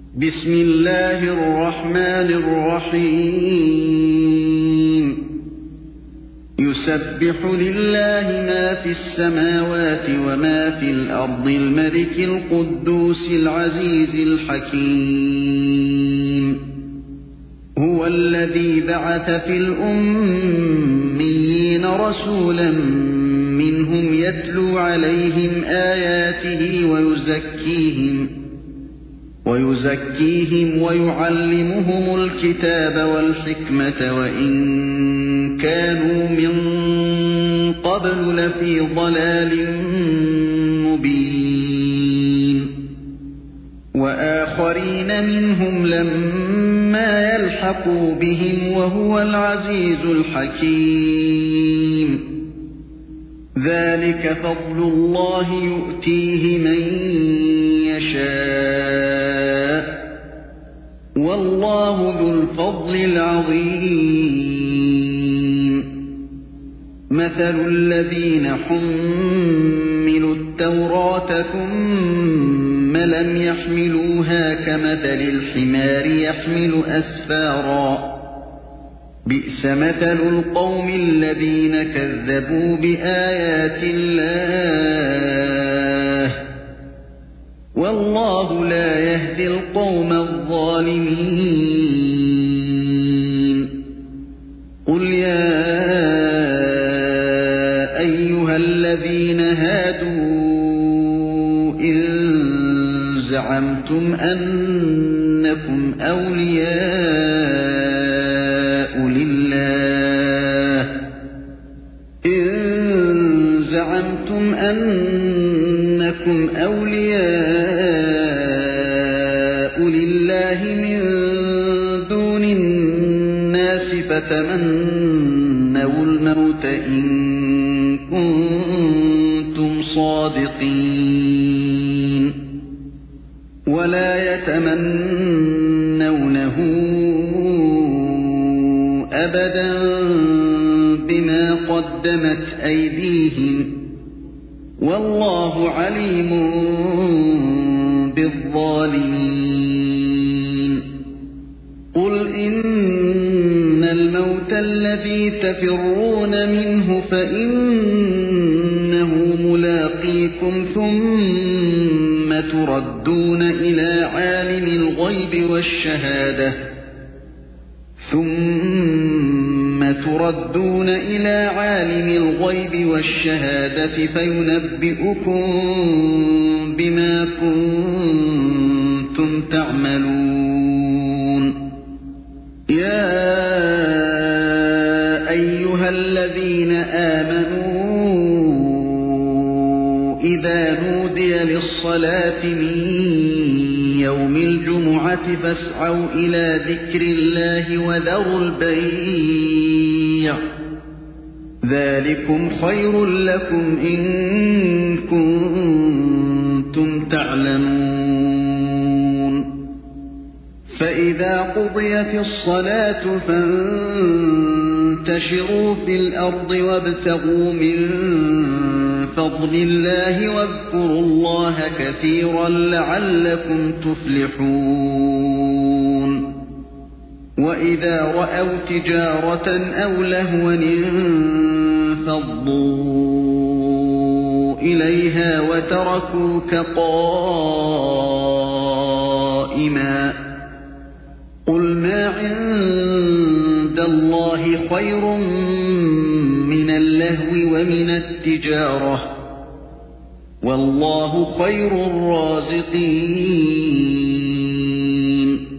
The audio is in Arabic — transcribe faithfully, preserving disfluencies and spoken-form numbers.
بسم الله الرحمن الرحيم يسبح لله ما في السماوات وما في الأرض الملك القدوس العزيز الحكيم هو الذي بعث في الأميين رسولا منهم يتلو عليهم آياته ويزكيهم ويزكيهم ويعلمهم الكتاب والحكمة وإن كانوا من قبل لفي ضلال مبين وآخرين منهم لما يلحقوا بهم وهو العزيز الحكيم ذلك فضل الله يؤتيه من يشاء والله ذو الفضل العظيم مثل الذين حملوا التوراة ثم لم يحملوها كمثل الحمار يحمل أسفارا بئس مثل القوم الذين كذبوا بآيات الله والله لا يهدي القوم الظالمين قل يا أيها الذين هادوا إن زعمتم أنكم أولياء لله إن زعمتم أنكم أولياء لله من دون الناس فتمنوا الموت إن كنتم صادقين ولا يتمنونه أبدا بما قدمت أيديهم والله عليم بالظالمين قل إن الموت الذي تفرون منه فإنه ملاقيكم ثم تردون إلى عالم الغيب والشهادة ثم تردون إلى عالم الغيب والشهادة فينبئكم بما كنتم تعملون يا أيها الذين آمنوا إذا نودي للصلاة من يوم الجمعة فاسعوا إلى ذكر الله وذروا البيع ذلكم خير لكم إن كنتم تعلمون فإذا قضيت الصلاة فانتشروا في الأرض وابتغوا من فضل الله واذكروا الله كثيرا لعلكم تفلحون وإذا رأوا تجارة أو لهوا انفضوا إليها وتركوك قائما قل ما عند الله خير من اللهو ومن التجارة والله خير الرازقين